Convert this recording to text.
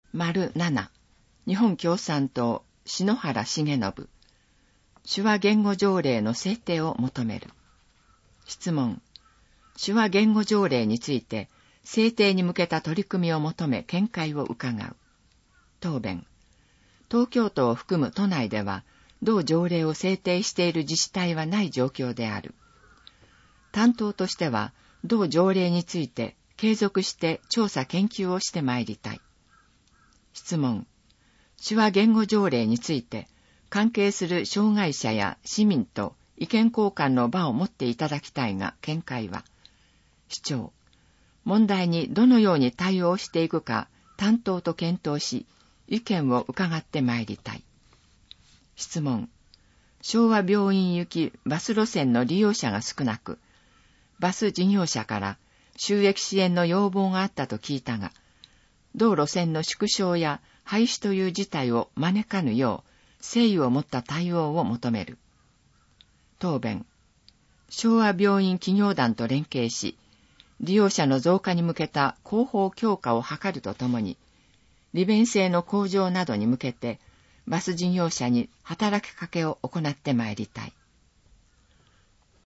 7、日本共産党、篠原重信、手話言語条例の制定を求める。質問。手話言語条例について、制定に向けた取り組みを求め見解を伺う。答弁。東京都を含む都内では、同条例を制定している自治体はない状況である。担当としては、同条例について継続して調査研究をしてまいりたい。質問。手話言語条例について、関係する障害者や市民と意見交換の場を持っていただきたいが、見解は。市長。問題にどのように対応していくか担当と検討し、意見を伺ってまいりたい。質問。昭和病院行きバス路線の利用者が少なく、バス事業者から収益支援の要望があったと聞いたが、同路線の縮小や廃止という事態を招かぬよう、誠意を持った対応を求める。答弁。昭和病院企業団と連携し、利用者の増加に向けた広報強化を図るとともに、利便性の向上などに向けて、バス事業者に働きかけを行ってまいりたい。